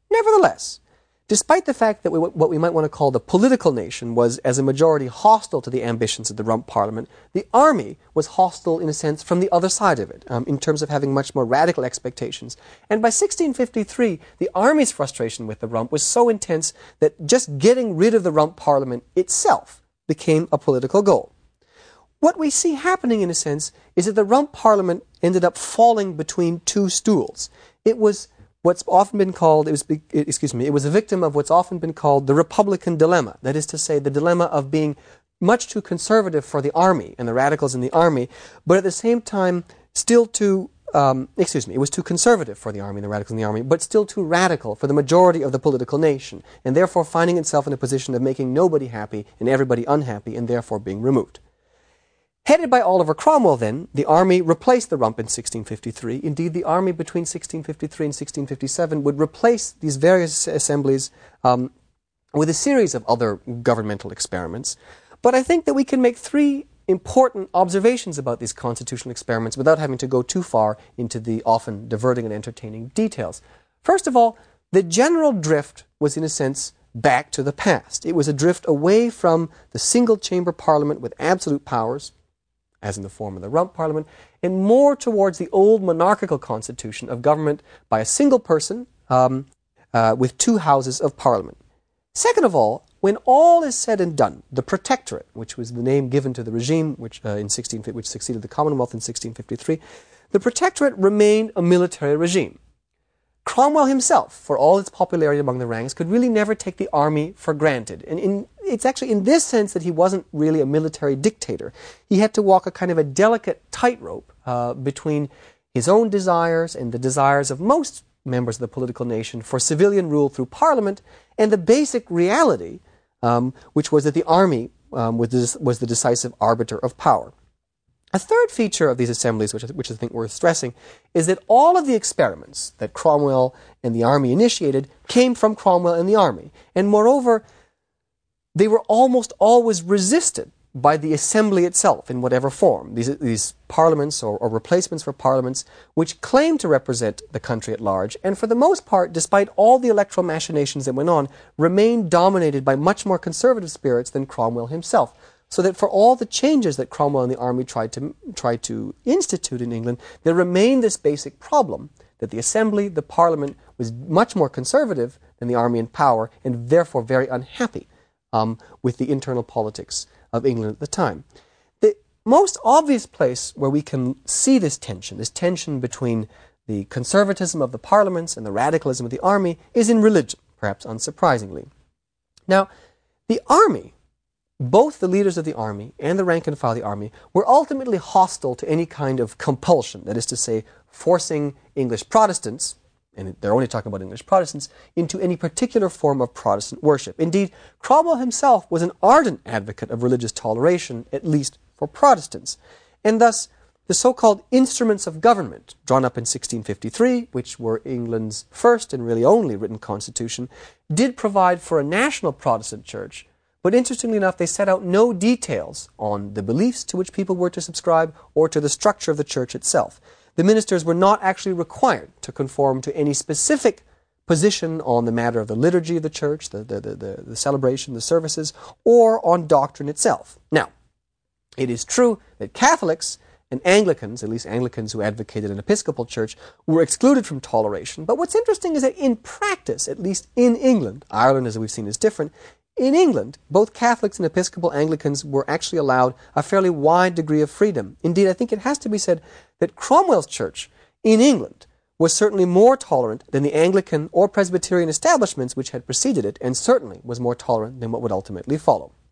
Nevertheless, despite the fact that what we might want to call the political nation was as a majority hostile to the ambitions of the Rump Parliament, the army was hostile in a sense from the other side of it, in terms of having much more radical expectations. And by 1653, the army's frustration with the Rump was so intense that just getting rid of the Rump Parliament itself became a political goal. What we see happening, in a sense, is that the Rump Parliament ended up falling between two stools. It was what's often been called, it was a victim of what's often been called the Republican dilemma. That is to say, the dilemma of being much too conservative for the army and the radicals in the army, but at the same time still too, it was too conservative for the army and the radicals in the army, but still too radical for the majority of the political nation, and therefore finding itself in a position of making nobody happy and everybody unhappy, and therefore being removed. Headed by Oliver Cromwell, then, the army replaced the Rump in 1653. Indeed, the army between 1653 and 1657 would replace these various assemblies with a series of other governmental experiments. But I think that we can make three important observations about these constitutional experiments without having to go too far into the often diverting and entertaining details. First of all, the general drift was, in a sense, back to the past. It was a drift away from the single-chamber parliament with absolute powers, as in the form of the Rump Parliament, and more towards the old monarchical constitution of government by a single person with two houses of parliament. Second of all, when all is said and done, the Protectorate, which was the name given to the regime which succeeded the Commonwealth in 1653, the Protectorate remained a military regime. Cromwell himself, for all its popularity among the ranks, could really never take the army for granted. And it's actually in this sense that he wasn't really a military dictator. He had to walk a kind of a delicate tightrope between his own desires and the desires of most members of the political nation for civilian rule through Parliament, and the basic reality, which was that the army was the decisive arbiter of power. A third feature of these assemblies, which I think worth stressing, is that all of the experiments that Cromwell and the army initiated came from Cromwell and the army. And moreover, they were almost always resisted by the assembly itself in whatever form. These parliaments or replacements for parliaments which claimed to represent the country at large, and for the most part, despite all the electoral machinations that went on, remained dominated by much more conservative spirits than Cromwell himself. So that for all the changes that Cromwell and the army tried to institute in England, there remained this basic problem that the assembly, the parliament, was much more conservative than the army in power, and therefore very unhappy with the internal politics of England at the time. The most obvious place where we can see this tension between the conservatism of the parliaments and the radicalism of the army, is in religion, perhaps unsurprisingly. Now, the army, both the leaders of the army and the rank and file of the army, were ultimately hostile to any kind of compulsion, that is to say, forcing English Protestants, and they're only talking about English Protestants, into any particular form of Protestant worship. Indeed, Cromwell himself was an ardent advocate of religious toleration, at least for Protestants. And thus, the so-called instruments of government, drawn up in 1653, which were England's first and really only written constitution, did provide for a national Protestant church, but interestingly enough, they set out no details on the beliefs to which people were to subscribe or to the structure of the church itself. The ministers were not actually required to conform to any specific position on the matter of the liturgy of the church, the celebration, the services, or on doctrine itself. Now, it is true that Catholics and Anglicans, at least Anglicans who advocated an Episcopal church, were excluded from toleration. But what's interesting is that in practice, at least in England, Ireland, as we've seen, is different. In England, both Catholics and Episcopal Anglicans were actually allowed a fairly wide degree of freedom. Indeed, I think it has to be said that Cromwell's church in England was certainly more tolerant than the Anglican or Presbyterian establishments which had preceded it, and certainly was more tolerant than what would ultimately follow.